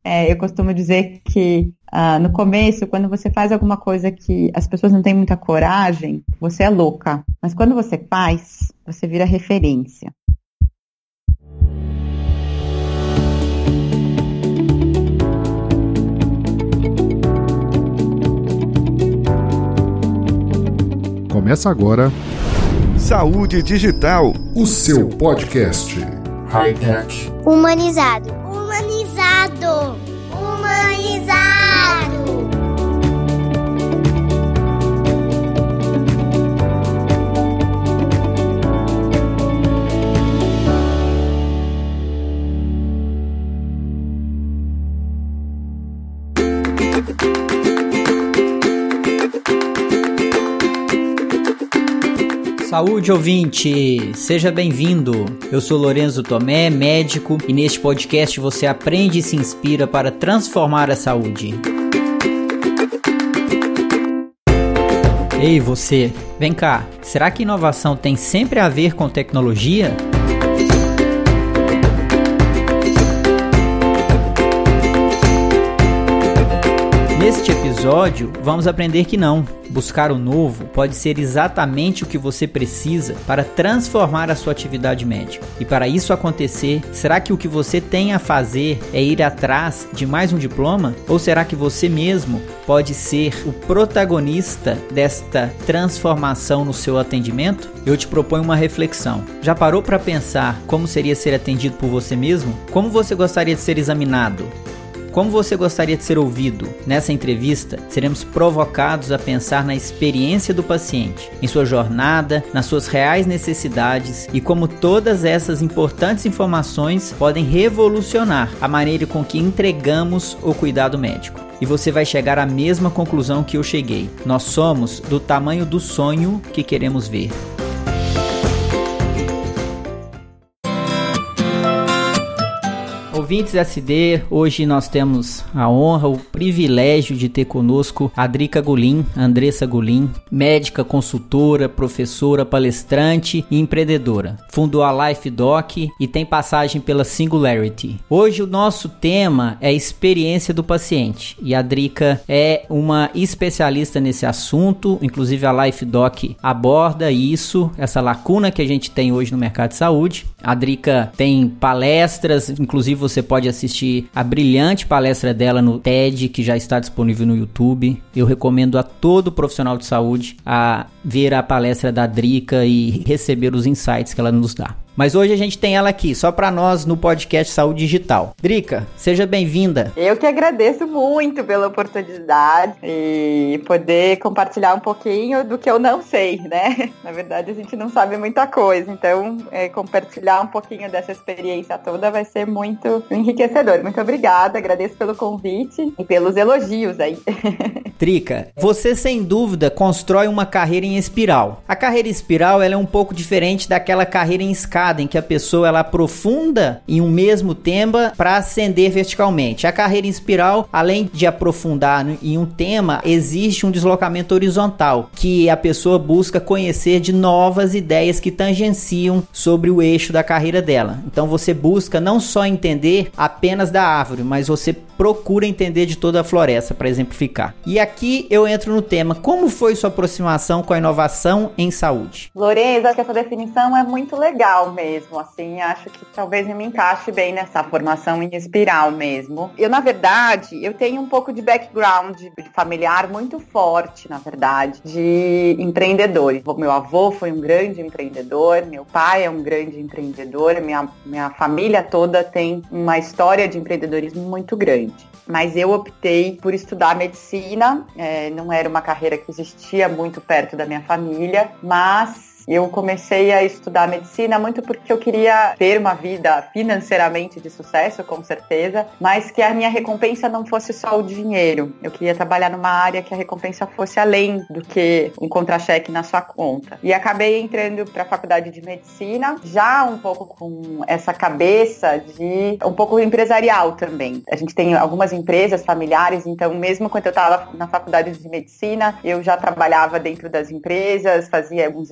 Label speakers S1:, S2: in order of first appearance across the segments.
S1: Eu costumo dizer que no começo, quando você faz alguma coisa que as pessoas não têm muita coragem, você é louca. Mas quando você faz, você vira referência.
S2: Começa agora
S3: Saúde Digital,
S2: o seu podcast.
S4: High-tech.
S5: Humanizado. Humanizado. Humanizado.
S6: Saúde, ouvinte! Seja bem-vindo! Eu sou Lorenzo Tomé, médico, e neste podcast você aprende e se inspira para transformar a saúde. Ei, você! Vem cá! Será que inovação tem sempre a ver com tecnologia? Neste episódio, vamos aprender que não. Buscar o novo pode ser exatamente o que você precisa para transformar a sua atividade médica. E para isso acontecer, será que o que você tem a fazer é ir atrás de mais um diploma? Ou será que você mesmo pode ser o protagonista desta transformação no seu atendimento? Eu te proponho uma reflexão. Já parou para pensar como seria ser atendido por você mesmo? Como você gostaria de ser examinado? Como você gostaria de ser ouvido? Nessa entrevista, seremos provocados a pensar na experiência do paciente, em sua jornada, nas suas reais necessidades e como todas essas importantes informações podem revolucionar a maneira com que entregamos o cuidado médico. E você vai chegar à mesma conclusão que eu cheguei. Nós somos do tamanho do sonho que queremos ver. Ouvintes SD, hoje nós temos a honra, o privilégio de ter conosco a Drica Gulin, Andressa Gulin, médica, consultora, professora, palestrante e empreendedora. Fundou a Life Doc e tem passagem pela Singularity. Hoje o nosso tema é a experiência do paciente e a Drica é uma especialista nesse assunto, inclusive a Life Doc aborda isso, essa lacuna que a gente tem hoje no mercado de saúde. A Drica tem palestras, inclusive você pode assistir a brilhante palestra dela no TED, que já está disponível no YouTube. Eu recomendo a todo profissional de saúde a ver a palestra da Drica e receber os insights que ela nos dá. Mas hoje a gente tem ela aqui, só para nós no podcast Saúde Digital. Drica, seja bem-vinda.
S1: Eu que agradeço muito pela oportunidade e poder compartilhar um pouquinho do que eu não sei, né? Na verdade, a gente não sabe muita coisa, então compartilhar um pouquinho dessa experiência toda vai ser muito enriquecedor. Muito obrigada, agradeço pelo convite e pelos elogios aí.
S6: Drica, você sem dúvida constrói uma carreira em espiral. A carreira em espiral ela é um pouco diferente daquela carreira em escada, em que a pessoa ela aprofunda em um mesmo tema para ascender verticalmente. A carreira em espiral, além de aprofundar em um tema, existe um deslocamento horizontal, que a pessoa busca conhecer de novas ideias que tangenciam sobre o eixo da carreira dela. Então você busca não só entender apenas da árvore, mas você procura entender de toda a floresta, para exemplificar. E aqui eu entro no tema, como foi sua aproximação com a inovação em saúde?
S1: Lorenzo, acho que essa definição é muito legal mesmo, assim, acho que talvez eu me encaixe bem nessa formação em espiral mesmo. Eu, na verdade, eu tenho um pouco de background familiar muito forte, na verdade, de empreendedores. Meu avô foi um grande empreendedor, meu pai é um grande empreendedor, minha família toda tem uma história de empreendedorismo muito grande. Mas eu optei por estudar medicina, não era uma carreira que existia muito perto da minha família, mas eu comecei a estudar medicina muito porque eu queria ter uma vida financeiramente de sucesso, com certeza, mas que a minha recompensa não fosse só o dinheiro. Eu queria trabalhar numa área que a recompensa fosse além do que um contra-cheque na sua conta. E acabei entrando para a faculdade de medicina, já um pouco com essa cabeça de um pouco empresarial também. A gente tem algumas empresas familiares, então mesmo quando eu estava na faculdade de medicina, eu já trabalhava dentro das empresas, fazia alguns estágios,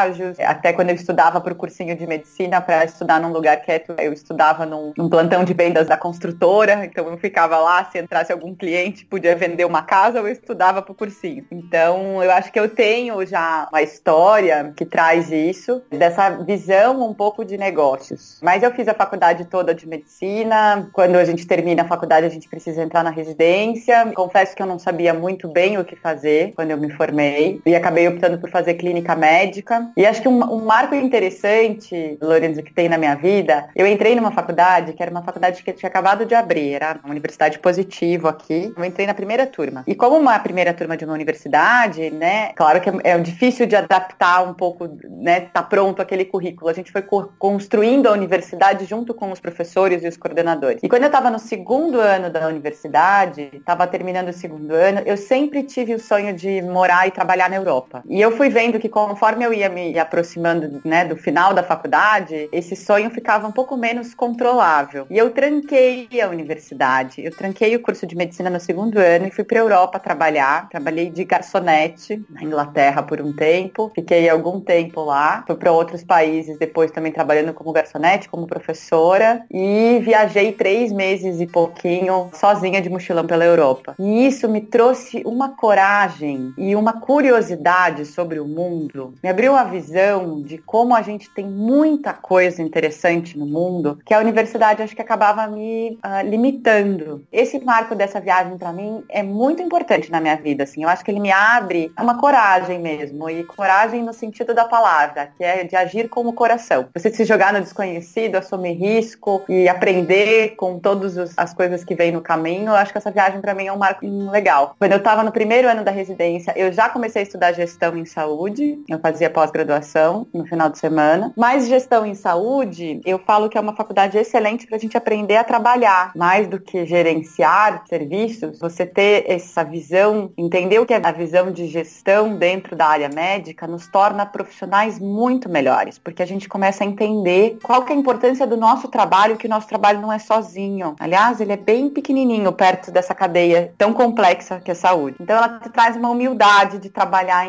S1: estágios. Até quando eu estudava para o cursinho de medicina, para estudar num lugar quieto, eu estudava num plantão de vendas da construtora. Então eu ficava lá, se entrasse algum cliente, podia vender uma casa, eu estudava para o cursinho. Então eu acho que eu tenho já uma história que traz isso, dessa visão um pouco de negócios. Mas eu fiz a faculdade toda de medicina. Quando a gente termina a faculdade, a gente precisa entrar na residência. Confesso que eu não sabia muito bem o que fazer quando eu me formei e acabei optando por fazer clínica médica. E acho que um marco interessante, Lorenzo, que tem na minha vida, eu entrei numa faculdade que era uma faculdade que tinha acabado de abrir, era uma universidade Positivo aqui. Eu entrei na primeira turma. E como uma primeira turma de uma universidade, né, claro que é difícil de adaptar um pouco, né, tá pronto aquele currículo. A gente foi construindo a universidade junto com os professores e os coordenadores. E quando eu estava no segundo ano da universidade, estava terminando o segundo ano, eu sempre tive o sonho de morar e trabalhar na Europa. E eu fui vendo que conforme eu ia me aproximando, né, do final da faculdade, esse sonho ficava um pouco menos controlável. E eu tranquei a universidade, eu tranquei o curso de medicina no segundo ano e fui para a Europa trabalhar. Trabalhei de garçonete na Inglaterra por um tempo, fiquei algum tempo lá, fui para outros países depois também trabalhando como garçonete, como professora, e viajei 3 meses e pouquinho sozinha de mochilão pela Europa. E isso me trouxe uma coragem e uma curiosidade sobre o mundo, me abriu a visão de como a gente tem muita coisa interessante no mundo, que a universidade acho que acabava me limitando. Esse marco dessa viagem para mim é muito importante na minha vida, assim. Eu acho que ele me abre uma coragem mesmo, e coragem no sentido da palavra, que é de agir com o coração. Você se jogar no desconhecido, assumir risco e aprender com todas as coisas que vem no caminho. Eu acho que essa viagem para mim é um marco legal. Quando eu estava no primeiro ano da residência, eu já comecei a estudar gestão em saúde. Eu fazia pós-graduação no final de semana. Mas gestão em saúde, eu falo que é uma faculdade excelente para a gente aprender a trabalhar. Mais do que gerenciar serviços, você ter essa visão, entender o que é a visão de gestão dentro da área médica, nos torna profissionais muito melhores, porque a gente começa a entender qual que é a importância do nosso trabalho, que o nosso trabalho não é sozinho. Aliás, ele é bem pequenininho perto dessa cadeia tão complexa que é a saúde. Então ela te traz uma humildade de trabalhar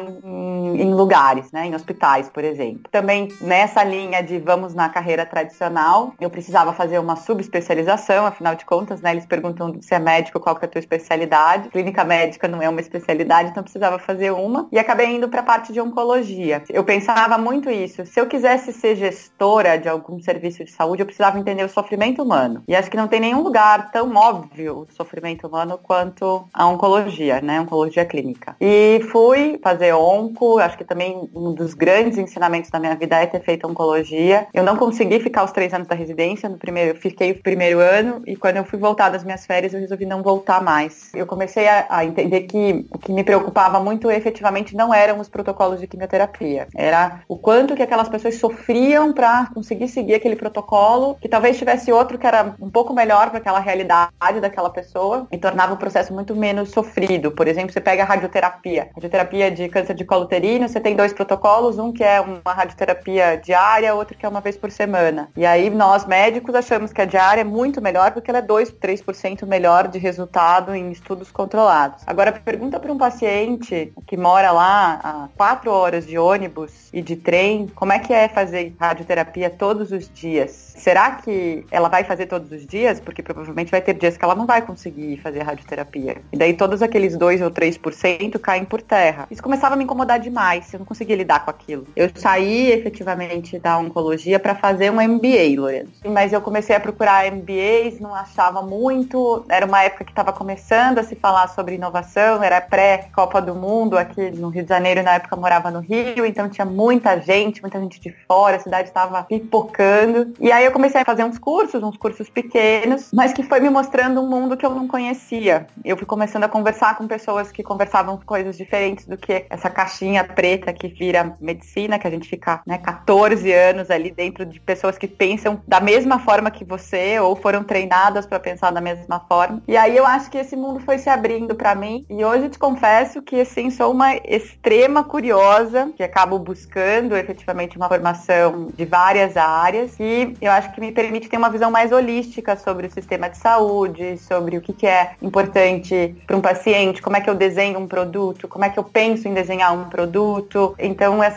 S1: em lugares, né, em hospitais, por exemplo. Também nessa linha de vamos na carreira tradicional, eu precisava fazer uma subespecialização, afinal de contas, né, eles perguntam se é médico, qual que é a tua especialidade. Clínica médica não é uma especialidade, então eu precisava fazer uma. E acabei indo para a parte de oncologia. Eu pensava muito isso. Se eu quisesse ser gestora de algum serviço de saúde, eu precisava entender o sofrimento humano. E acho que não tem nenhum lugar tão óbvio o sofrimento humano quanto a oncologia, né? Oncologia clínica. E fui fazer onco. Acho que também um dos grandes ensinamentos da minha vida é ter feito oncologia. Eu não consegui ficar os 3 anos da residência. Eu fiquei o primeiro ano e quando eu fui voltar das minhas férias, eu resolvi não voltar mais. Eu comecei a entender que o que me preocupava muito efetivamente não eram os protocolos de quimioterapia. Era o quanto que aquelas pessoas sofriam para conseguir seguir aquele protocolo, que talvez tivesse outro que era um pouco melhor para aquela realidade daquela pessoa e tornava o processo muito menos sofrido. Por exemplo, você pega a radioterapia. Radioterapia de câncer de colo uterino, você tem 2 protocolos, um que é uma radioterapia diária, outro que é uma vez por semana. E aí nós médicos achamos que a diária é muito melhor porque ela é 2-3% melhor de resultado em estudos controlados. Agora, pergunta para um paciente que mora lá a 4 horas de ônibus e de trem, como é que é fazer radioterapia todos os dias? Será que ela vai fazer todos os dias? Porque provavelmente vai ter dias que ela não vai conseguir fazer radioterapia. E daí todos aqueles 2 ou 3% caem por terra. Isso começava a me incomodar demais, eu não conseguia lidar com aquilo. Eu saí efetivamente da oncologia para fazer um MBA, Lorenzo. Mas eu comecei a procurar MBAs, não achava muito. Era uma época que estava começando a se falar sobre inovação, era pré-Copa do Mundo aqui no Rio de Janeiro, na época eu morava no Rio, então tinha muita gente de fora, a cidade estava pipocando. E aí eu comecei a fazer uns cursos pequenos, mas que foi me mostrando um mundo que eu não conhecia. Eu fui começando a conversar com pessoas que conversavam coisas diferentes do que essa caixinha preta que vira medicina, que a gente fica, né, 14 anos ali dentro de pessoas que pensam da mesma forma que você ou foram treinadas para pensar da mesma forma. E aí eu acho que esse mundo foi se abrindo para mim e hoje eu te confesso que assim, sou uma extrema curiosa, que acabo buscando efetivamente uma formação de várias áreas e eu acho que me permite ter uma visão mais holística sobre o sistema de saúde, sobre o que é importante para um paciente, como é que eu desenho um produto, como é que eu penso em desenhar um produto. Então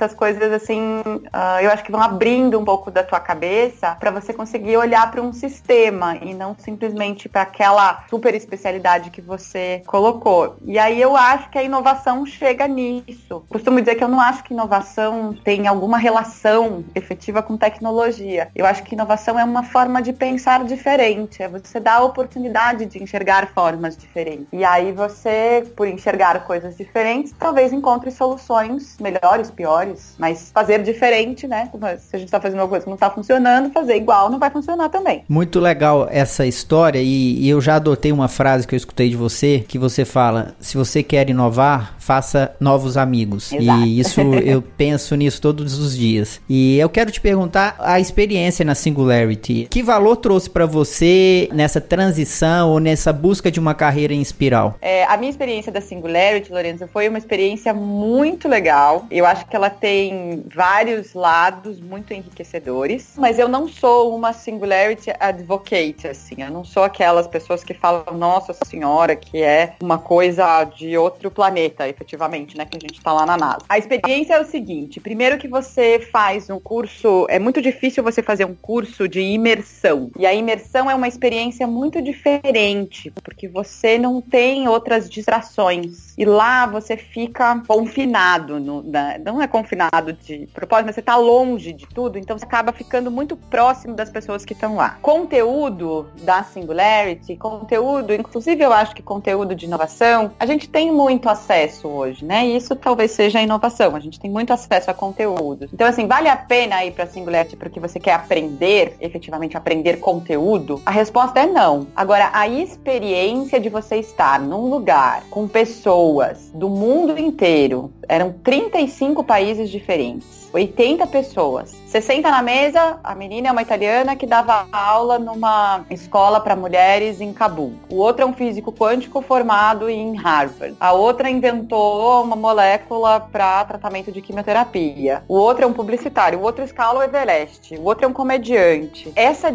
S1: essas coisas, assim, eu acho que vão abrindo um pouco da tua cabeça para você conseguir olhar para um sistema e não simplesmente para aquela super especialidade que você colocou. E aí eu acho que a inovação chega nisso. Costumo dizer que eu não acho que inovação tem alguma relação efetiva com tecnologia. Eu acho que inovação é uma forma de pensar diferente, é você dar a oportunidade de enxergar formas diferentes. E aí você, por enxergar coisas diferentes, talvez encontre soluções melhores, piores, mas fazer diferente, né? Se a gente tá fazendo uma coisa que não tá funcionando, fazer igual não vai funcionar também.
S6: Muito legal essa história e eu já adotei uma frase que eu escutei de você, que você fala, se você quer inovar, faça novos amigos.
S1: Exato.
S6: E isso, eu penso nisso todos os dias. E eu quero te perguntar a experiência na Singularity. Que valor trouxe para você nessa transição ou nessa busca de uma carreira em espiral?
S1: A minha experiência da Singularity, Lorenzo, foi uma experiência muito legal. Eu acho que ela tem vários lados muito enriquecedores, mas eu não sou uma Singularity advocate, assim. Eu não sou aquelas pessoas que falam, nossa senhora, que é uma coisa de outro planeta, efetivamente, né, que a gente tá lá na NASA. A experiência é o seguinte, primeiro que você faz um curso, é muito difícil você fazer um curso de imersão, e a imersão é uma experiência muito diferente, porque você não tem outras distrações, e lá você fica confinado, não é confinado de propósito, mas você tá longe de tudo, então você acaba ficando muito próximo das pessoas que estão lá. Conteúdo da Singularity, inclusive eu acho que conteúdo de inovação, a gente tem muito acesso hoje, né? E isso talvez seja a inovação, a gente tem muito acesso a conteúdo. Então, assim, vale a pena ir pra Singularity porque você quer aprender, efetivamente aprender conteúdo? A resposta é não. Agora, a experiência de você estar num lugar com pessoas do mundo inteiro, eram 35 países diferentes, 80 pessoas. Você senta na mesa, a menina é uma italiana que dava aula numa escola para mulheres em Cabul. O outro é um físico quântico formado em Harvard. A outra inventou uma molécula para tratamento de quimioterapia. O outro é um publicitário. O outro escala o Everest. O outro é um comediante. Essa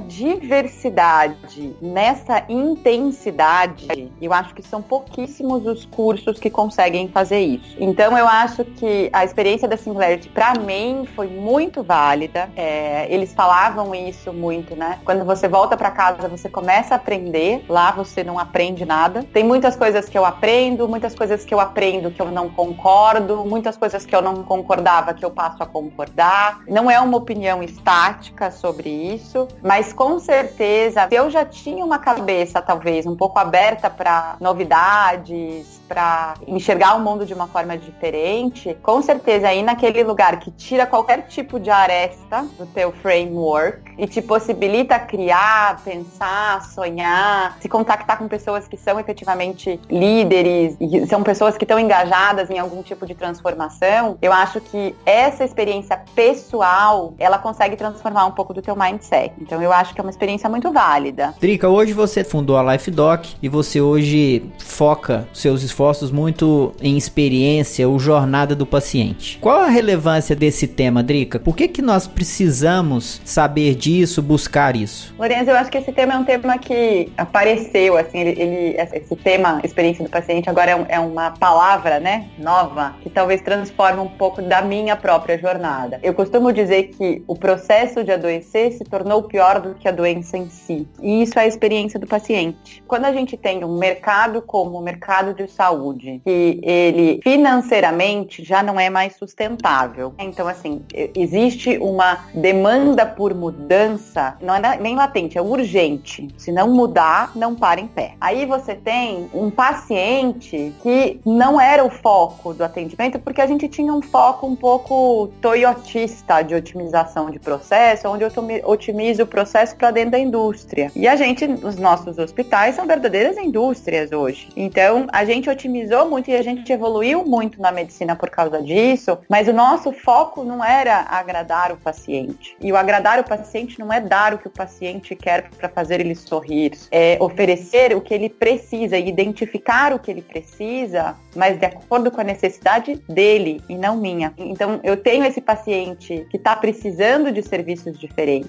S1: diversidade, nessa intensidade, eu acho que são pouquíssimos os cursos que conseguem fazer isso. Então eu acho que a experiência da Singularity, para mim, foi muito válida. Eles falavam isso muito, né? Quando você volta pra casa, você começa a aprender. Lá você não aprende nada. Tem muitas coisas que eu aprendo, muitas coisas que eu aprendo que eu não concordo, muitas coisas que eu não concordava que eu passo a concordar. Não é uma opinião estática sobre isso, mas com certeza, se eu já tinha uma cabeça talvez um pouco aberta para novidades, para enxergar o mundo de uma forma diferente, com certeza aí naquele lugar que tira qualquer tipo de aresta do teu framework e te possibilita criar, pensar, sonhar, se contactar com pessoas que são efetivamente líderes e são pessoas que estão engajadas em algum tipo de transformação, eu acho que essa experiência pessoal, ela consegue transformar um pouco do teu mindset. Então eu acho que é uma experiência muito válida.
S6: Drica, hoje você fundou a LifeDoc e você hoje foca seus esforços muito em experiência ou jornada do paciente. Qual a relevância desse tema, Drica? Por que nós precisamos saber disso, buscar isso?
S1: Lorenzo, eu acho que esse tema é um tema que apareceu, assim, esse tema, experiência do paciente, agora é uma palavra, né, nova, que talvez transforme um pouco da minha própria jornada. Eu costumo dizer que o processo de adoecer se tornou pior do que a doença em si. E isso é a experiência do paciente. Quando a gente tem um mercado como o mercado de saúde, que ele financeiramente já não é mais sustentável. Então, assim, existe uma demanda por mudança, não é nem latente, é urgente. Se não mudar, não para em pé. Aí você tem um paciente que não era o foco do atendimento, porque a gente tinha um foco um pouco toyotista de otimização de processo, onde eu otimizo o processo para dentro da indústria. E os nossos hospitais são verdadeiras indústrias hoje. Então, a gente otimizou muito e a gente evoluiu muito na medicina por causa disso, mas o nosso foco não era agradar o paciente. E o agradar o paciente não é dar o que o paciente quer para fazer ele sorrir, é oferecer o que ele precisa e identificar o que ele precisa, mas de acordo com a necessidade dele e não minha. Então, eu tenho esse paciente que está precisando de serviços diferentes.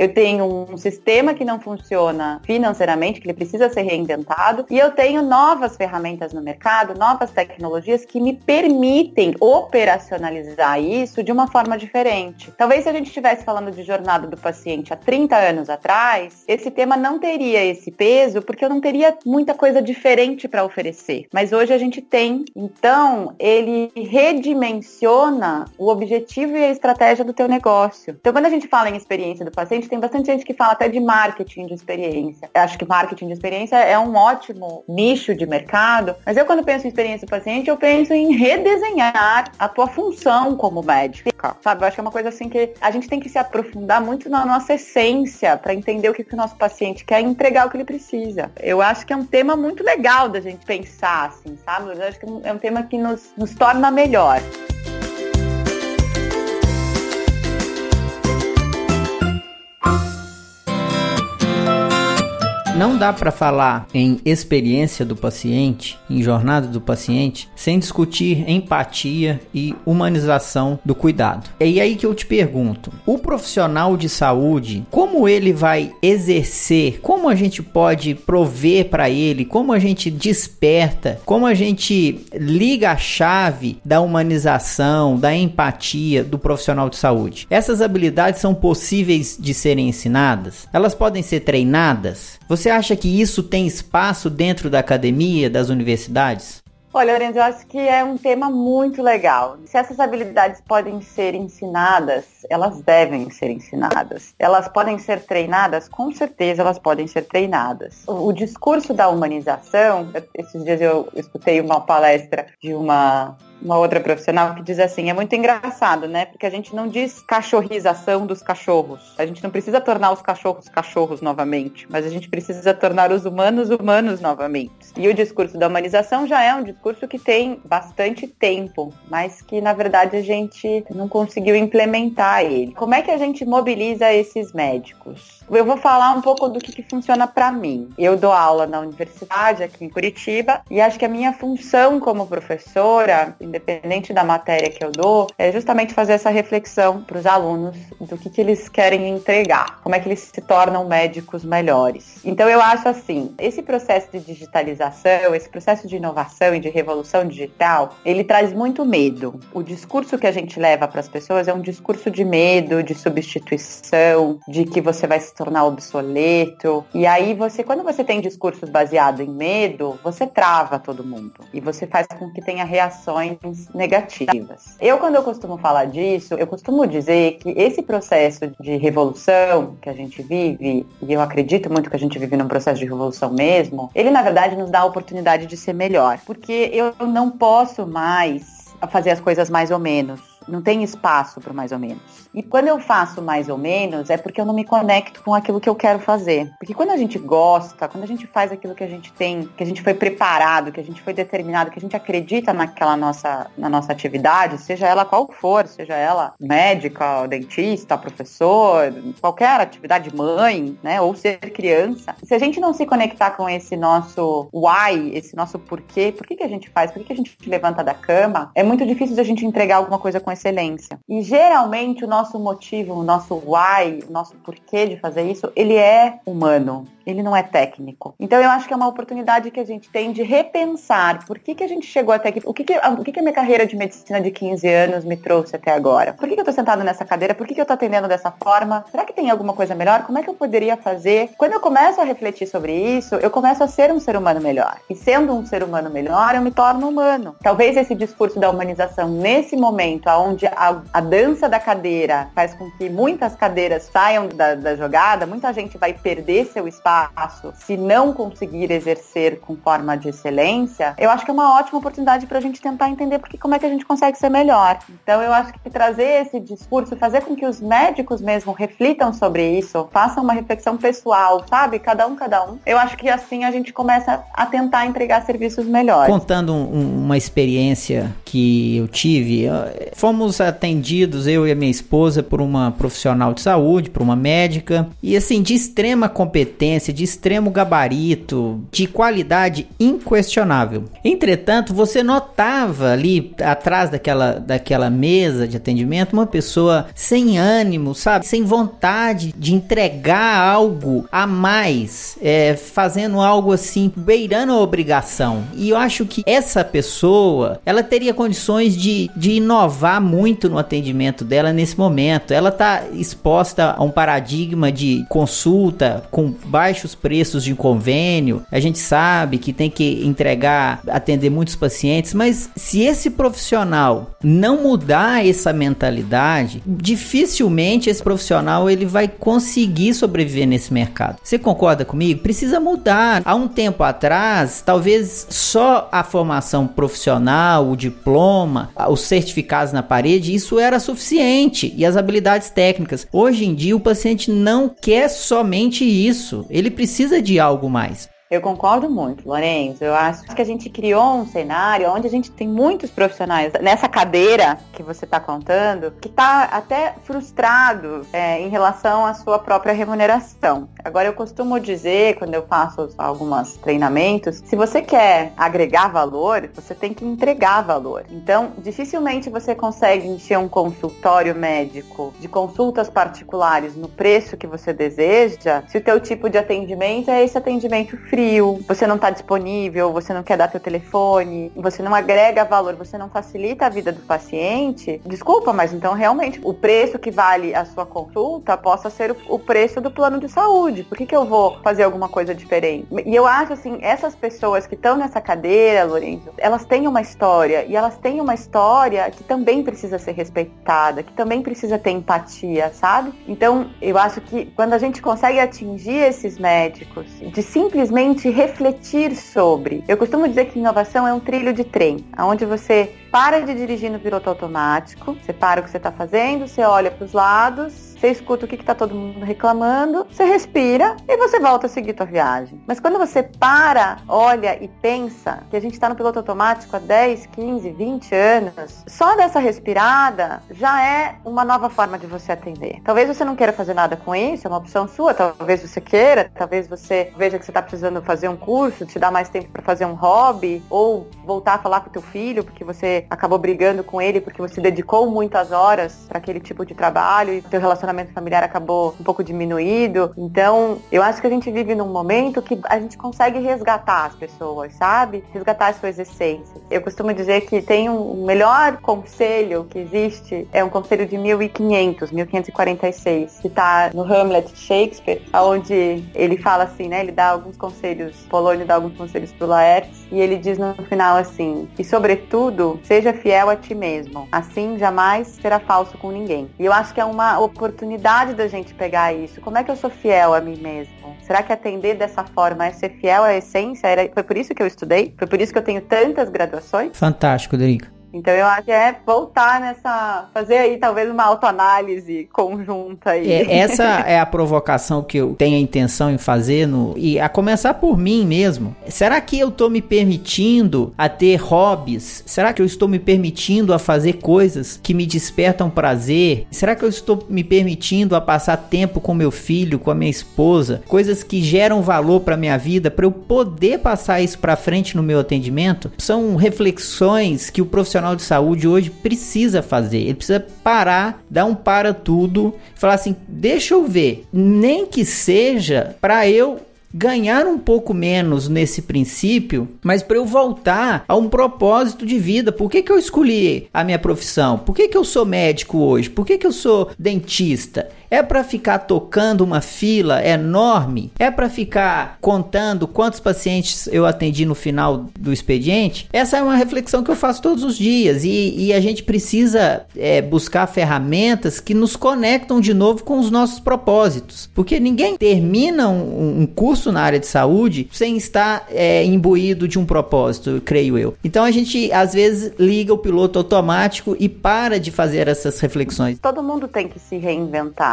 S1: eu tenho um sistema que não funciona financeiramente, que ele precisa ser reinventado, e eu tenho novas ferramentas no mercado, novas tecnologias que me permitem operacionalizar isso de uma forma diferente. Talvez se a gente estivesse falando de jornada do paciente há 30 anos atrás, esse tema não teria esse peso, porque eu não teria muita coisa diferente para oferecer. Mas hoje a gente tem. Então, ele redimensiona o objetivo e a estratégia do teu negócio. Então, quando a gente fala em experiência do paciente, tem bastante gente que fala até de marketing de experiência. Eu acho que marketing de experiência é um ótimo nicho de mercado, mas eu, quando penso em experiência do paciente, eu penso em redesenhar a tua função como médico, sabe? Eu acho que é uma coisa assim que a gente tem que se aprofundar muito na nossa essência para entender o que o nosso paciente quer e entregar o que ele precisa. Eu acho que é um tema muito legal da gente pensar, assim, sabe? Eu acho que é um tema que nos torna melhor.
S6: Não dá para falar em experiência do paciente, em jornada do paciente, sem discutir empatia e humanização do cuidado. E aí que eu te pergunto, o profissional de saúde, como ele vai exercer, como a gente pode prover para ele, como a gente desperta, como a gente liga a chave da humanização, da empatia do profissional de saúde? Essas habilidades são possíveis de serem ensinadas? Elas podem ser treinadas? Você acha que isso tem espaço dentro da academia, das universidades?
S1: Olha, Lorenzo, eu acho que é um tema muito legal. Se essas habilidades podem ser ensinadas, elas devem ser ensinadas. Elas podem ser treinadas? Com certeza elas podem ser treinadas. O discurso da humanização, esses dias eu escutei uma palestra de uma outra profissional que diz assim, é muito engraçado, né? Porque a gente não diz cachorrização dos cachorros. A gente não precisa tornar os cachorros cachorros novamente, mas a gente precisa tornar os humanos humanos novamente. E o discurso da humanização já é um discurso que tem bastante tempo, mas que, na verdade, a gente não conseguiu implementar ele. Como é que a gente mobiliza esses médicos? Eu vou falar um pouco do que funciona para mim. Eu dou aula na universidade aqui em Curitiba e acho que a minha função como professora, independente da matéria que eu dou, é justamente fazer essa reflexão para os alunos do que eles querem entregar, como é que eles se tornam médicos melhores. Então eu acho assim, esse processo de digitalização, esse processo de inovação e de revolução digital, ele traz muito medo. O discurso que a gente leva para as pessoas é um discurso de medo, de substituição, de que você vai se tornar obsoleto. E aí quando você tem discursos baseados em medo, você trava todo mundo e você faz com que tenha reações negativas. Quando eu costumo falar disso, eu costumo dizer que esse processo de revolução que a gente vive, e eu acredito muito que a gente vive num processo de revolução mesmo, ele na verdade nos dá a oportunidade de ser melhor, porque eu não posso mais fazer as coisas mais ou menos. Não tem espaço para mais ou menos. E quando eu faço mais ou menos, é porque eu não me conecto com aquilo que eu quero fazer. Porque quando a gente gosta, quando a gente faz aquilo que a gente tem, que a gente foi preparado, que a gente foi determinado, que a gente acredita na nossa atividade, seja ela qual for, seja ela médica, dentista, professor, qualquer atividade, mãe, né, ou ser criança, se a gente não se conectar com esse nosso why, esse nosso porquê, por que a gente faz, por que a gente levanta da cama, é muito difícil de a gente entregar alguma coisa com excelência. E geralmente o nosso motivo, o nosso why, o nosso porquê de fazer isso, ele é humano. Ele não é técnico. Então eu acho que é uma oportunidade que a gente tem de repensar por que a gente chegou até aqui, o que a minha carreira de medicina de 15 anos me trouxe até agora. Por que eu tô sentado nessa cadeira? Por que eu tô atendendo dessa forma? Será que tem alguma coisa melhor? Como é que eu poderia fazer? Quando eu começo a refletir sobre isso, eu começo a ser um ser humano melhor. E sendo um ser humano melhor, eu me torno humano. Talvez esse discurso da humanização, nesse momento, onde a dança da cadeira faz com que muitas cadeiras saiam da jogada, muita gente vai perder seu espaço se não conseguir exercer com forma de excelência, eu acho que é uma ótima oportunidade para a gente tentar entender como é que a gente consegue ser melhor. Então eu acho que trazer esse discurso, fazer com que os médicos mesmo reflitam sobre isso, façam uma reflexão pessoal, sabe? Cada um. Eu acho que assim a gente começa a tentar entregar serviços melhores.
S6: Contando uma experiência que eu tive, fomos atendidos, eu e a minha esposa, por uma profissional de saúde, por uma médica, e assim, de extrema competência, de extremo gabarito, de qualidade inquestionável. Entretanto, você notava ali atrás daquela mesa de atendimento uma pessoa sem ânimo, sabe? Sem vontade de entregar algo a mais, fazendo algo assim, beirando a obrigação. E eu acho que essa pessoa, ela teria condições de inovar muito no atendimento dela nesse momento. Ela está exposta a um paradigma de consulta com baixos preços de convênio. A gente sabe que tem que atender muitos pacientes, mas se esse profissional não mudar essa mentalidade, dificilmente esse profissional ele vai conseguir sobreviver nesse mercado. Você concorda comigo? Precisa mudar. Há um tempo atrás, talvez só a formação profissional, o diploma, os certificados na parede, isso era suficiente, e as habilidades técnicas. Hoje em dia o paciente não quer somente isso, ele precisa de algo mais.
S1: Eu concordo muito, Lourenço. Eu acho que a gente criou um cenário onde a gente tem muitos profissionais nessa cadeira que você está contando, que está até frustrado em relação à sua própria remuneração. Agora, eu costumo dizer, quando eu faço alguns treinamentos, se você quer agregar valor, você tem que entregar valor. Então, dificilmente você consegue encher um consultório médico de consultas particulares no preço que você deseja, se o teu tipo de atendimento é esse atendimento frio, você não está disponível, você não quer dar teu telefone, você não agrega valor, você não facilita a vida do paciente. Desculpa, mas então realmente o preço que vale a sua consulta possa ser o preço do plano de saúde. Por que eu vou fazer alguma coisa diferente? E eu acho assim, essas pessoas que estão nessa cadeira, Lourenço, elas têm uma história, e elas têm uma história que também precisa ser respeitada, que também precisa ter empatia, sabe? Então, eu acho que quando a gente consegue atingir esses médicos, de simplesmente refletir sobre. Eu costumo dizer que inovação é um trilho de trem, onde você para de dirigir no piloto automático, você para o que você está fazendo, você olha para os lados, você escuta o que está todo mundo reclamando, você respira e você volta a seguir tua viagem. Mas quando você para, olha e pensa que a gente está no piloto automático há 10, 15, 20 anos, só dessa respirada já é uma nova forma de você atender. Talvez você não queira fazer nada com isso, é uma opção sua, talvez você queira, talvez você veja que você está precisando fazer um curso, te dá mais tempo para fazer um hobby, ou voltar a falar com o teu filho, porque você acabou brigando com ele, porque você dedicou muitas horas para aquele tipo de trabalho e o teu relacionamento familiar acabou um pouco diminuído. Então, eu acho que a gente vive num momento que a gente consegue resgatar as pessoas, sabe? Resgatar as suas essências. Eu costumo dizer que tem um melhor conselho que existe, é um conselho de 1546, que está no Hamlet de Shakespeare, onde ele fala assim, né? Ele dá alguns conselhos, Polônio dá alguns conselhos pro Laertes, e ele diz no final assim, e sobretudo, seja fiel a ti mesmo, assim jamais será falso com ninguém. E eu acho que é uma oportunidade da gente pegar isso. Como é que eu sou fiel a mim mesmo? Será que atender dessa forma é ser fiel à essência? Foi por isso que eu estudei? Foi por isso que eu tenho tantas graduações?
S6: Fantástico, Drica.
S1: Então eu acho que é voltar fazer aí talvez uma autoanálise conjunta aí.
S6: Essa é a provocação que eu tenho a intenção em fazer, e a começar por mim mesmo. Será que eu estou me permitindo a ter hobbies? Será que eu estou me permitindo a fazer coisas que me despertam prazer? Será que eu estou me permitindo a passar tempo com meu filho, com a minha esposa? Coisas que geram valor para minha vida, para eu poder passar isso para frente no meu atendimento? São reflexões que o profissional de saúde hoje precisa fazer. Ele precisa parar, dar um para tudo, falar assim, deixa eu ver, nem que seja para eu ganhar um pouco menos nesse princípio, mas para eu voltar a um propósito de vida. Por que eu escolhi a minha profissão? Por que eu sou médico hoje? Por que eu sou dentista? É para ficar tocando uma fila enorme? É para ficar contando quantos pacientes eu atendi no final do expediente? Essa é uma reflexão que eu faço todos os dias, e a gente precisa buscar ferramentas que nos conectam de novo com os nossos propósitos, porque ninguém termina um curso na área de saúde sem estar imbuído de um propósito, creio eu. Então a gente às vezes liga o piloto automático e para de fazer essas reflexões.
S1: Todo mundo tem que se reinventar.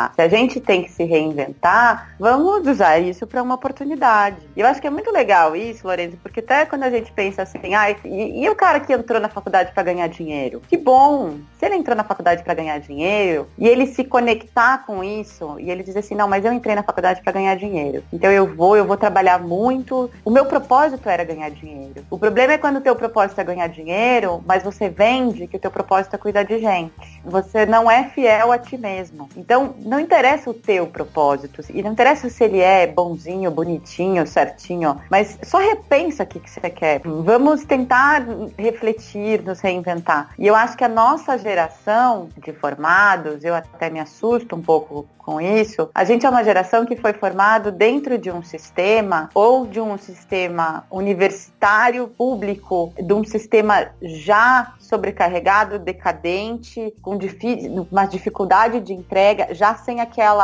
S1: reinventar. Se a gente tem que se reinventar, vamos usar isso para uma oportunidade. E eu acho que é muito legal isso, Lorenzo, porque até quando a gente pensa assim, e o cara que entrou na faculdade para ganhar dinheiro? Que bom! Se ele entrou na faculdade para ganhar dinheiro e ele se conectar com isso e ele dizer assim, não, mas eu entrei na faculdade para ganhar dinheiro. Então eu vou trabalhar muito. O meu propósito era ganhar dinheiro. O problema é quando o teu propósito é ganhar dinheiro, mas você vende que o teu propósito é cuidar de gente. Você não é fiel a ti mesmo. Então, não interessa o teu propósito. E não interessa se ele é bonzinho, bonitinho, certinho. Mas só repensa o que você quer. Vamos tentar refletir, nos reinventar. E eu acho que a nossa geração de formados, eu até me assusto um pouco com isso, a gente é uma geração que foi formado dentro de um sistema, ou de um sistema universitário público, de um sistema já sobrecarregado, decadente, com uma dificuldade de entrega, já sem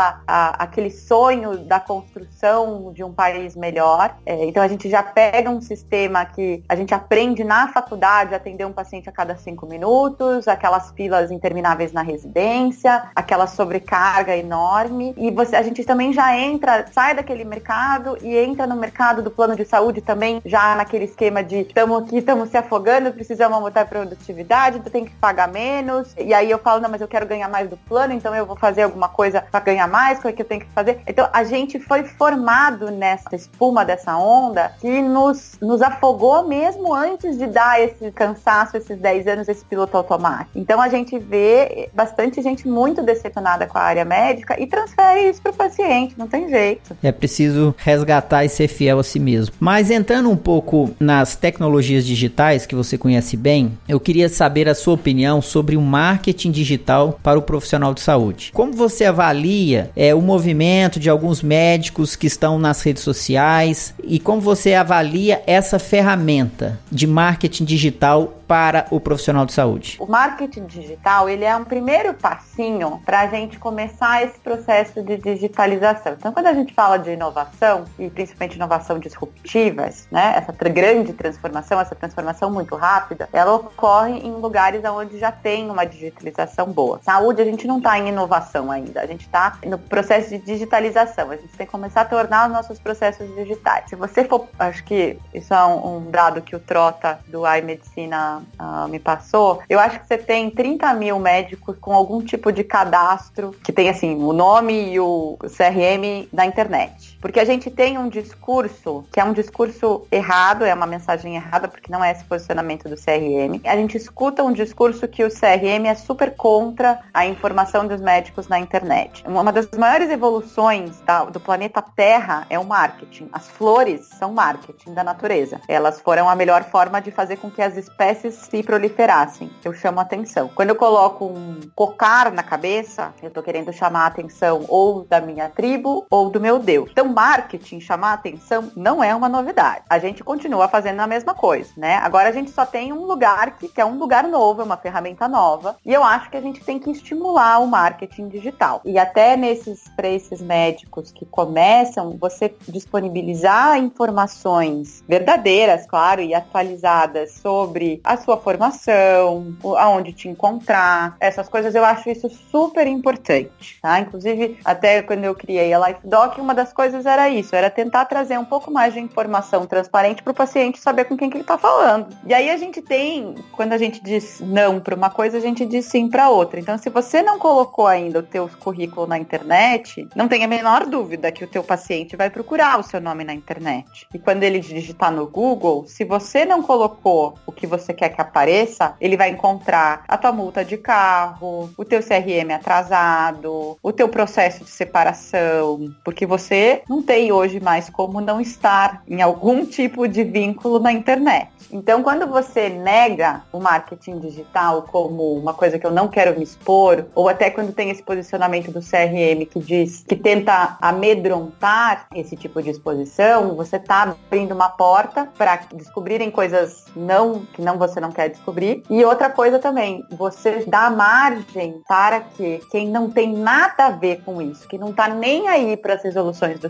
S1: aquele sonho da construção de um país melhor. Então a gente já pega um sistema que a gente aprende na faculdade a atender um paciente a cada 5 minutos, aquelas filas intermináveis na residência, aquela sobrecarga enorme, e a gente também já sai daquele mercado e entra no mercado do plano de saúde também, já naquele esquema de estamos se afogando, precisamos aumentar a produtividade, então tem que pagar menos, e aí eu falo, não, mas eu quero ganhar mais do plano, então eu vou fazer alguma coisa para ganhar mais, o que eu tenho que fazer? Então a gente foi formado nessa espuma dessa onda que nos afogou mesmo antes de dar esse cansaço, esses 10 anos, esse piloto automático. Então a gente vê bastante gente muito decepcionada com a área médica e transfere isso para o paciente, não tem jeito.
S6: É preciso resgatar e ser fiel a si mesmo. Mas entrando um pouco nas tecnologias digitais que você conhece bem, eu queria saber a sua opinião sobre o marketing digital para o profissional de saúde. Como você avalia o movimento de alguns médicos que estão nas redes sociais e como você avalia essa ferramenta de marketing digital para o profissional de saúde?
S1: O marketing digital, ele é um primeiro passinho para a gente começar esse processo de digitalização. Então, quando a gente fala de inovação, e principalmente inovação disruptivas, né, essa grande transformação, essa transformação muito rápida, ela ocorre em lugares onde já tem uma digitalização boa. Saúde, a gente não está em inovação ainda, a gente está no processo de digitalização, a gente tem que começar a tornar os nossos processos digitais. Se você for, acho que isso é um dado que o Trota do iMedicina me passou, eu acho que você tem 30 mil médicos com algum tipo de cadastro, que tem assim, o nome e o CRM na internet. Porque a gente tem um discurso, que é um discurso errado, é uma mensagem errada, porque não é esse posicionamento do CRM. A gente escuta um discurso que o CRM é super contra a informação dos médicos na internet. Uma das maiores evoluções do planeta Terra é o marketing. As flores são marketing da natureza. Elas foram a melhor forma de fazer com que as espécies se proliferassem. Eu chamo a atenção. Quando eu coloco um cocar na cabeça, eu tô querendo chamar a atenção ou da minha tribo ou do meu Deus. Então, marketing, chamar a atenção, não é uma novidade. A gente continua fazendo a mesma coisa, né? Agora a gente só tem um lugar que é um lugar novo, é uma ferramenta nova, e eu acho que a gente tem que estimular o marketing digital. E até para esses médicos que começam, você disponibilizar informações verdadeiras, claro, e atualizadas sobre a sua formação, aonde te encontrar, essas coisas, eu acho isso super importante, tá? Inclusive, até quando eu criei a LifeDoc, uma das coisas era isso, era tentar trazer um pouco mais de informação transparente para o paciente saber com quem que ele está falando. E aí a gente tem, quando a gente diz não para uma coisa, a gente diz sim para outra. Então, se você não colocou ainda o teu currículo na internet, não tenha a menor dúvida que o teu paciente vai procurar o seu nome na internet. E quando ele digitar no Google, se você não colocou o que você quer que apareça, ele vai encontrar a tua multa de carro, o teu CRM atrasado, o teu processo de separação, porque você não tem hoje mais como não estar em algum tipo de vínculo na internet. Então, quando você nega o marketing digital como uma coisa que eu não quero me expor, ou até quando tem esse posicionamento do CRM que tenta amedrontar esse tipo de exposição, você está abrindo uma porta para descobrirem coisas que você não quer descobrir. E outra coisa também, você dá margem para que quem não tem nada a ver com isso, que não está nem aí para as resoluções do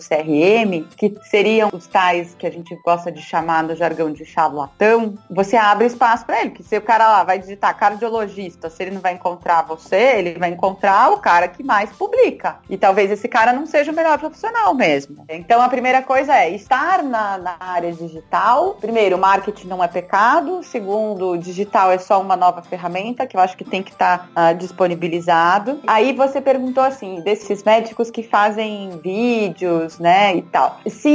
S1: CRM, que seriam os tais que a gente gosta de chamar no jargão de charlatão, você abre espaço para ele, que se o cara lá vai digitar cardiologista, se ele não vai encontrar você, ele vai encontrar o cara que mais publica. E talvez esse cara não seja o melhor profissional mesmo. Então a primeira coisa é estar na área digital. Primeiro, marketing não é pecado. Segundo, digital é só uma nova ferramenta que eu acho que tem que estar disponibilizado. Aí você perguntou assim, desses médicos que fazem vídeos, né, e tal. Se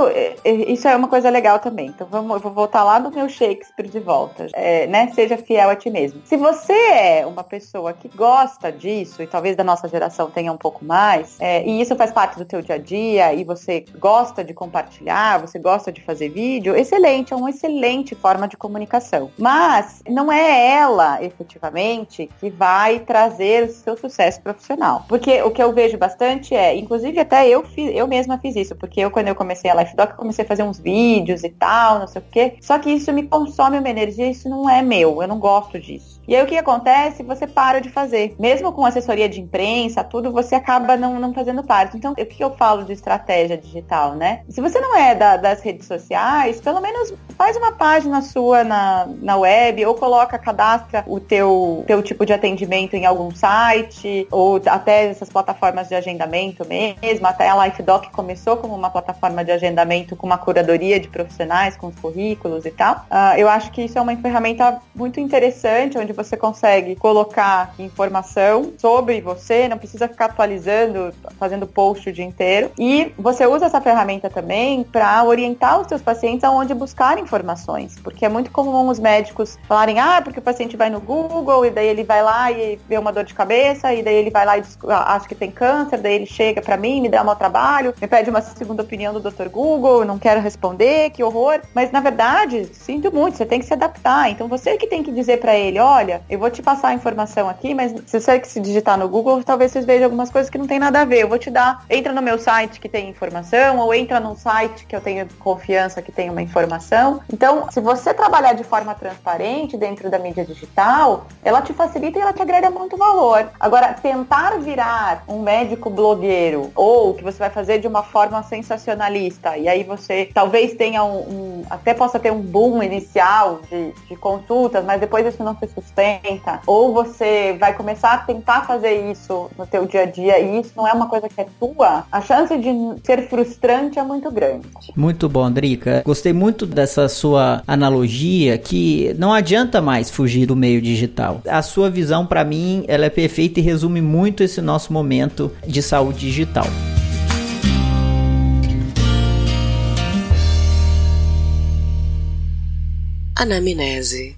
S1: isso é uma coisa legal também. Então eu vou voltar lá do meu Shakespeare de volta. Né, seja fiel a ti mesmo. Se você é uma pessoa que gosta disso, e talvez da nossa geração tenha um pouco mais, e isso faz parte do teu dia a dia, e você gosta de compartilhar, você gosta de fazer vídeo, excelente, é uma excelente forma de comunicação. Mas não é ela, efetivamente, que vai trazer o seu sucesso profissional. Porque o que eu vejo bastante inclusive até eu mesma fiz isso, porque quando eu comecei a LifeDoc, eu comecei a fazer uns vídeos e tal, não sei o quê, só que isso me consome uma energia, isso não é meu, eu não gosto disso. E aí o que acontece? Você para de fazer. Mesmo com assessoria de imprensa, tudo, você acaba não fazendo parte. Então, o que eu falo de estratégia digital, né? Se você não é das redes sociais, pelo menos faz uma página sua na web, ou cadastra o teu tipo de atendimento em algum site, ou até essas plataformas de agendamento mesmo. Até a LifeDoc começou como uma plataforma de agendamento com uma curadoria de profissionais, com os currículos e tal. Eu acho que isso é uma ferramenta muito interessante, onde você consegue colocar informação sobre você, não precisa ficar atualizando, fazendo post o dia inteiro. E você usa essa ferramenta também para orientar os seus pacientes aonde buscar informações. Porque é muito comum os médicos falarem, porque o paciente vai no Google e daí ele vai lá e vê uma dor de cabeça, e daí ele vai lá e acha que tem câncer, daí ele chega para mim, me dá mau trabalho, me pede uma segunda opinião do Dr. Google, eu não quero responder, que horror. Mas na verdade, sinto muito, você tem que se adaptar. Então você que tem que dizer para ele, olha, eu vou te passar a informação aqui, mas se você que se digitar no Google, talvez vocês vejam algumas coisas que não tem nada a ver. Eu vou te dar, entra no meu site que tem informação, ou entra num site que eu tenho confiança que tem uma informação. Então, se você trabalhar de forma transparente dentro da mídia digital, ela te facilita e ela te agrega muito valor. Agora, tentar virar um médico blogueiro, ou que você vai fazer de uma forma sensacionalista, e aí você talvez tenha até possa ter um boom inicial de consultas, mas depois isso não se sustenta, ou você vai começar a tentar fazer isso no teu dia a dia e isso não é uma coisa que é tua, a chance de ser frustrante é muito grande.
S6: Muito bom, Drica. Gostei muito dessa sua analogia, que não adianta mais fugir do meio digital. A sua visão, para mim, ela é perfeita e resume muito esse nosso momento de saúde digital.
S4: Anamnese.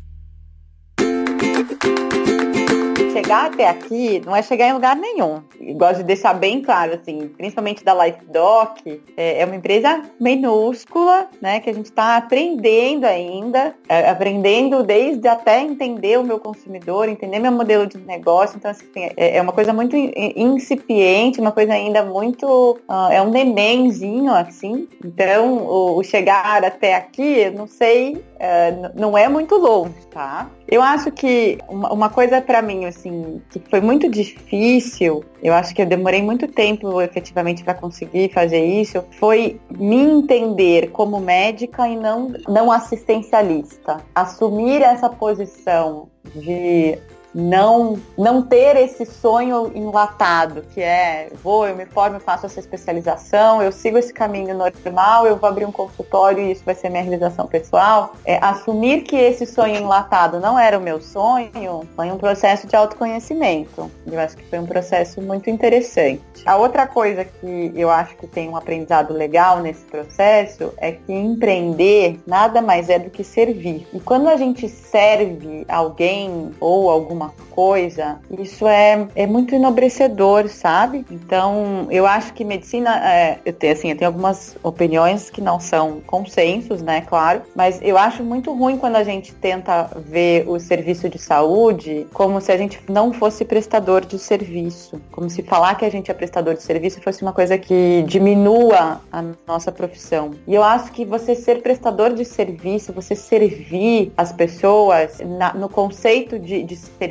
S1: Chegar até aqui não é chegar em lugar nenhum. Eu gosto de deixar bem claro, assim, principalmente da LifeDoc, é uma empresa minúscula, né, que a gente está aprendendo ainda, aprendendo desde até entender o meu consumidor, entender meu modelo de negócio. Então, assim, é uma coisa muito incipiente, uma coisa ainda muito... é um nenenzinho, assim. Então, o chegar até aqui, eu não sei, não é muito longe, tá? Eu acho que uma coisa para mim, assim, que foi muito difícil, eu acho que eu demorei muito tempo efetivamente para conseguir fazer isso, foi me entender como médica e não assistencialista. Assumir essa posição de não ter esse sonho enlatado, que eu me formo, eu faço essa especialização, eu sigo esse caminho normal, eu vou abrir um consultório e isso vai ser minha realização pessoal. Assumir que esse sonho enlatado não era o meu sonho, foi um processo de autoconhecimento. Eu acho que foi um processo muito interessante. A outra coisa que eu acho que tem um aprendizado legal nesse processo é que empreender nada mais é do que servir. E quando a gente serve alguém ou alguma coisa, isso é muito enobrecedor, sabe? Então, eu acho que medicina, eu tenho algumas opiniões que não são consensos, né, claro, mas eu acho muito ruim quando a gente tenta ver o serviço de saúde como se a gente não fosse prestador de serviço, como se falar que a gente é prestador de serviço fosse uma coisa que diminua a nossa profissão. E eu acho que você ser prestador de serviço, você servir as pessoas no conceito de serviço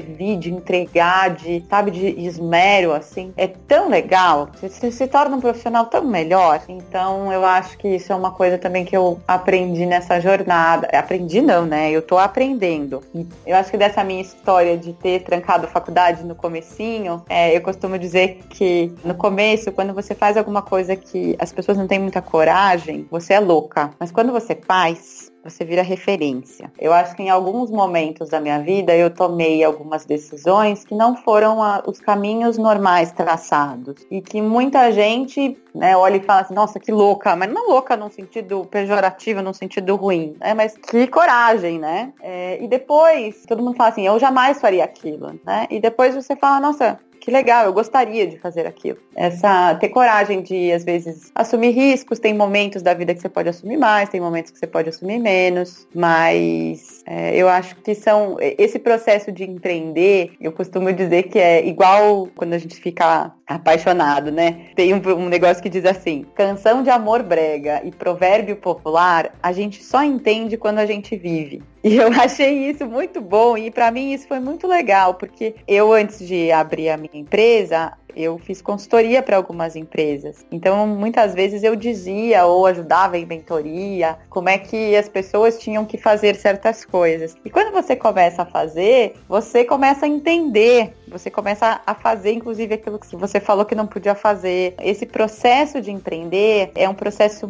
S1: servir, de entregar, de esmero, assim. É tão legal. Você se torna um profissional tão melhor. Então, eu acho que isso é uma coisa também que eu aprendi nessa jornada. Aprendi não, né? Eu tô aprendendo. Eu acho que dessa minha história de ter trancado a faculdade no comecinho, eu costumo dizer que no começo, quando você faz alguma coisa que as pessoas não têm muita coragem, você é louca. Mas quando você faz, você vira referência. Eu acho que em alguns momentos da minha vida eu tomei algumas decisões que não foram os caminhos normais traçados. E que muita gente, né, olha e fala assim, nossa, que louca. Mas não louca num sentido pejorativo, num sentido ruim, né? Mas que coragem, né? E depois, todo mundo fala assim, eu jamais faria aquilo, né? E depois você fala, nossa, que legal, eu gostaria de fazer aquilo. Ter coragem de, às vezes, assumir riscos. Tem momentos da vida que você pode assumir mais, tem momentos que você pode assumir menos, mas eu acho que esse processo de empreender, eu costumo dizer que é igual quando a gente fica apaixonado, né? Tem um negócio que diz assim, canção de amor brega e provérbio popular, a gente só entende quando a gente vive. E eu achei isso muito bom e pra mim isso foi muito legal, porque eu, antes de abrir a minha empresa, eu fiz consultoria para algumas empresas. Então, muitas vezes eu dizia ou ajudava em mentoria como é que as pessoas tinham que fazer certas coisas. E quando você começa a fazer, você começa a entender, você começa a fazer, inclusive, aquilo que você falou que não podia fazer. Esse processo de empreender é um processo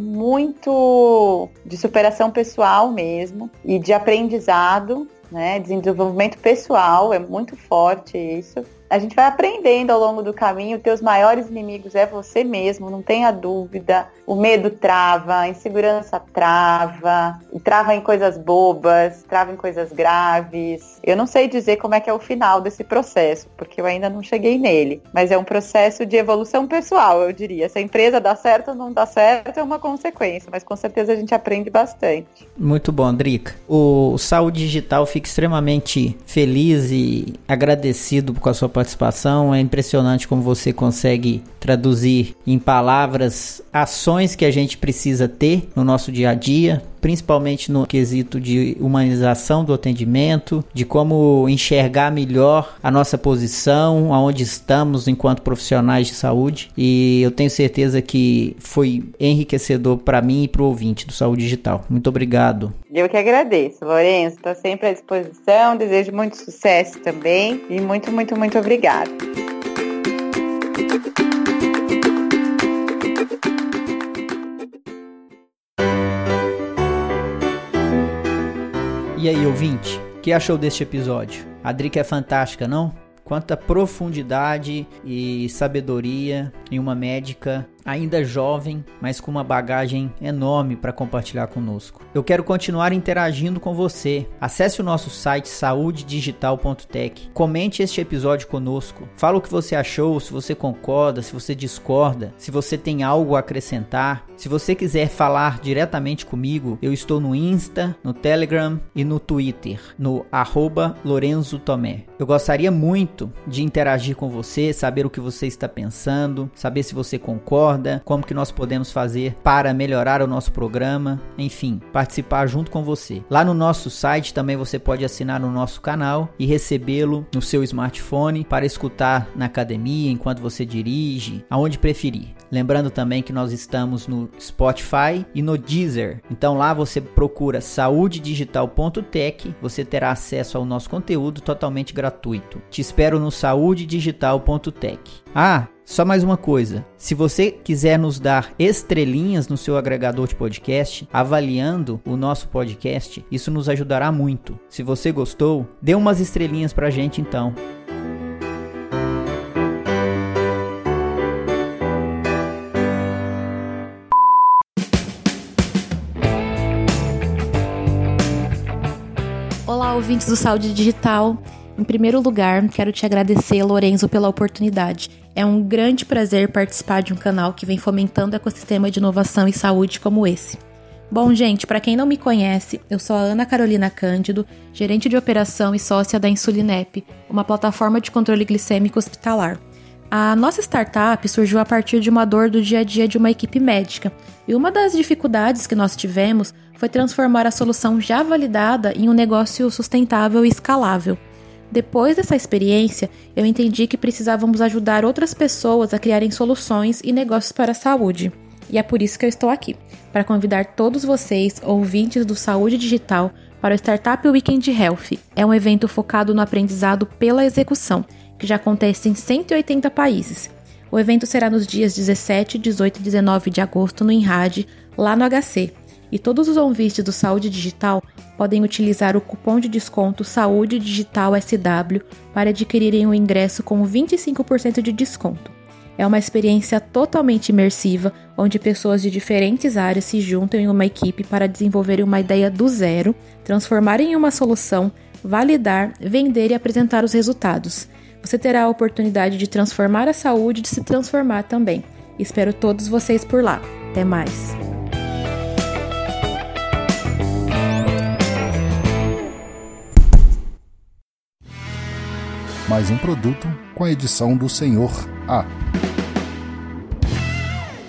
S1: muito de superação pessoal mesmo e de aprendizado, né? Desenvolvimento pessoal, é muito forte isso. A gente vai aprendendo ao longo do caminho, teus maiores inimigos é você mesmo, não tenha dúvida. O medo trava, a insegurança trava, e trava em coisas bobas, trava em coisas graves. Eu não sei dizer como é que é o final desse processo, porque eu ainda não cheguei nele. Mas é um processo de evolução pessoal, eu diria. Se a empresa dá certo ou não dá certo é uma consequência, mas com certeza a gente aprende bastante.
S6: Muito bom, Drica. O Saúde Digital fica extremamente feliz e agradecido com a sua participação. É impressionante como você consegue traduzir em palavras ações que a gente precisa ter no nosso dia a dia, principalmente no quesito de humanização do atendimento, de como enxergar melhor a nossa posição, aonde estamos enquanto profissionais de saúde. E eu tenho certeza que foi enriquecedor para mim e para o ouvinte do Saúde Digital. Muito obrigado.
S1: Eu que agradeço, Lourenço. Estou sempre à disposição. Desejo muito sucesso também. E muito, muito, muito obrigada.
S6: E aí, ouvinte, o que achou deste episódio? A Drica é fantástica, não? Quanta profundidade e sabedoria em uma médica ainda jovem, mas com uma bagagem enorme para compartilhar conosco. Eu quero continuar interagindo com você. Acesse o nosso site saudedigital.tech. Comente este episódio conosco. Fala o que você achou, se você concorda, se você discorda, se você tem algo a acrescentar. Se você quiser falar diretamente comigo, eu estou no Insta, no Telegram e no Twitter, no @LorenzoTomé. Eu gostaria muito de interagir com você, saber o que você está pensando, saber se você concorda, como que nós podemos fazer para melhorar o nosso programa, enfim, participar junto com você. Lá no nosso site também você pode assinar o nosso canal e recebê-lo no seu smartphone para escutar na academia, enquanto você dirige, aonde preferir. Lembrando também que nós estamos no Spotify e no Deezer. Então lá você procura saudedigital.tech, você terá acesso ao nosso conteúdo totalmente gratuito. Te espero no saudedigital.tech. Só mais uma coisa, se você quiser nos dar estrelinhas no seu agregador de podcast, avaliando o nosso podcast, isso nos ajudará muito. Se você gostou, dê umas estrelinhas pra gente então.
S7: Olá, ouvintes do Saúde Digital. Em primeiro lugar, quero te agradecer, Lorenzo, pela oportunidade. É um grande prazer participar de um canal que vem fomentando o ecossistema de inovação e saúde como esse. Bom, gente, para quem não me conhece, eu sou a Ana Carolina Cândido, gerente de operação e sócia da Insulinep, uma plataforma de controle glicêmico hospitalar. A nossa startup surgiu a partir de uma dor do dia a dia de uma equipe médica, e uma das dificuldades que nós tivemos foi transformar a solução já validada em um negócio sustentável e escalável. Depois dessa experiência, eu entendi que precisávamos ajudar outras pessoas a criarem soluções e negócios para a saúde. E é por isso que eu estou aqui, para convidar todos vocês, ouvintes do Saúde Digital, para o Startup Weekend Health. É um evento focado no aprendizado pela execução, que já acontece em 180 países. O evento será nos dias 17, 18 e 19 de agosto no INRAD, lá no HC. E todos os ouvintes do Saúde Digital podem utilizar o cupom de desconto Saúde Digital SW para adquirirem o ingresso com 25% de desconto. É uma experiência totalmente imersiva, onde pessoas de diferentes áreas se juntam em uma equipe para desenvolverem uma ideia do zero, transformarem em uma solução, validar, vender e apresentar os resultados. Você terá a oportunidade de transformar a saúde e de se transformar também. Espero todos vocês por lá. Até mais!
S2: Mais um produto com a edição do Senhor A.